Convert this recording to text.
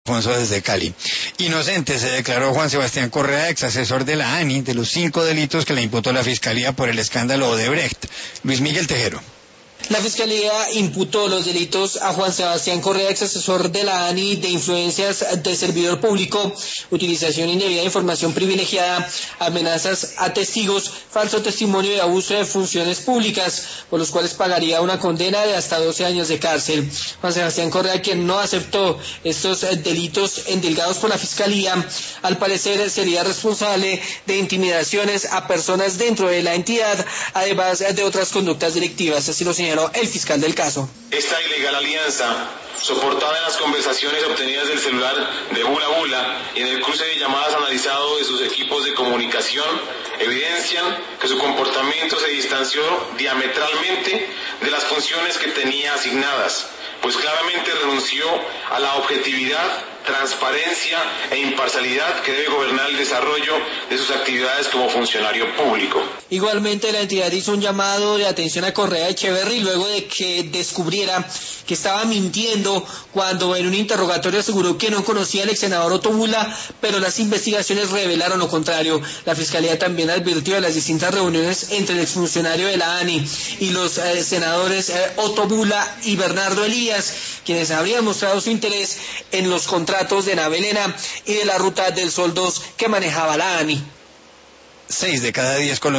Alfonso desde Cali. Inocente se declaró Juan Sebastián Correa, ex asesor de la ANI, de los 5 delitos que le imputó la Fiscalía por el escándalo Odebrecht. Luis Miguel Tejero. La Fiscalía imputó los delitos a Juan Sebastián Correa, ex asesor de la ANI, de influencias de servidor público, utilización indebida de información privilegiada, amenazas a testigos, falso testimonio y abuso de funciones públicas, por los cuales pagaría una condena de hasta 12 años de cárcel. Juan Sebastián Correa, quien no aceptó estos delitos endilgados por la Fiscalía, al parecer sería responsable de intimidaciones a personas dentro de la entidad, además de otras conductas delictivas, así lo señaló el fiscal del caso. Esta ilegal alianza, soportada en las conversaciones obtenidas del celular de Bula Bula y en el cruce de llamadas analizado de sus equipos de comunicación, evidencian que su comportamiento se distanció diametralmente de las funciones que tenía asignadas, pues claramente renunció a la objetividad, transparencia e imparcialidad que debe gobernar el desarrollo de sus actividades como funcionario público. Igualmente, la entidad hizo un llamado de atención a Correa Echeverry luego de que descubriera que estaba mintiendo cuando en un interrogatorio aseguró que no conocía al ex senador Otto Bula, pero las investigaciones revelaron lo contrario. La Fiscalía también advirtió de las distintas reuniones entre el exfuncionario de la ANI y los senadores Otto Bula y Bernardo Elías, quienes habrían mostrado su interés en los contratos de Navelena y de la Ruta del Sol 2 que manejaba la ANI. 6 de cada 10 colombianos